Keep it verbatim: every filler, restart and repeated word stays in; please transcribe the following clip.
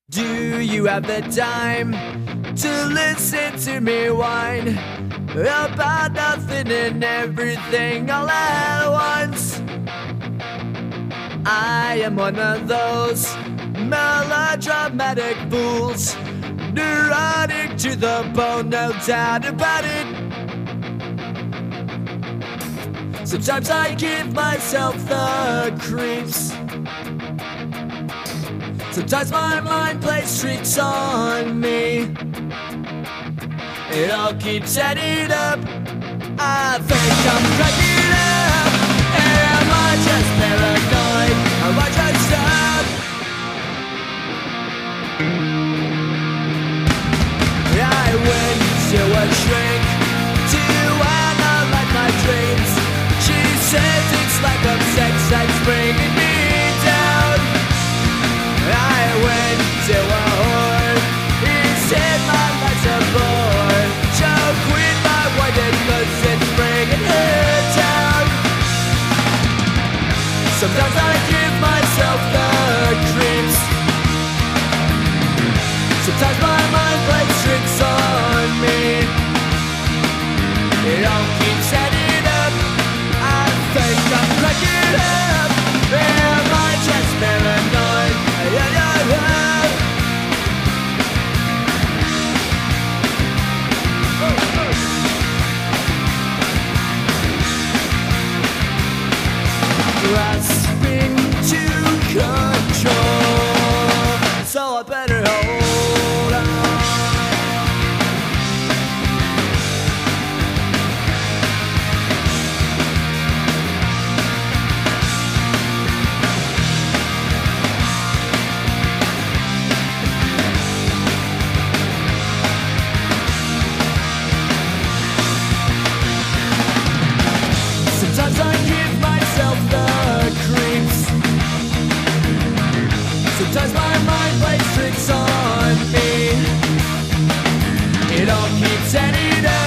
Do you have the time to listen to me whine about nothing and everything all at once? I am one of those melodramatic fools, neurotic to the bone, no doubt about it. Sometimes I give myself the creeps. Sometimes my mind plays tricks on me. It all keeps adding up. I think I'm cracking up. Am I just paranoid? Am I just up? I went to a shrink to analyze my dreams. She says it's lack of sex that's bringing me down. I went to a whore. He said my life's a bore. Choke with my wife cause it's bringing her down. Sometimes I give myself the creeps. Sometimes my mind plays tricks on me. It all keeps adding up. I think I'm cracking up. Am I just paranoid? Yeah, yeah, yeah. Grasping to control, so I better hold on. Sometimes I give myself the creeps. Sometimes my mind plays tricks on me. It all keeps adding up.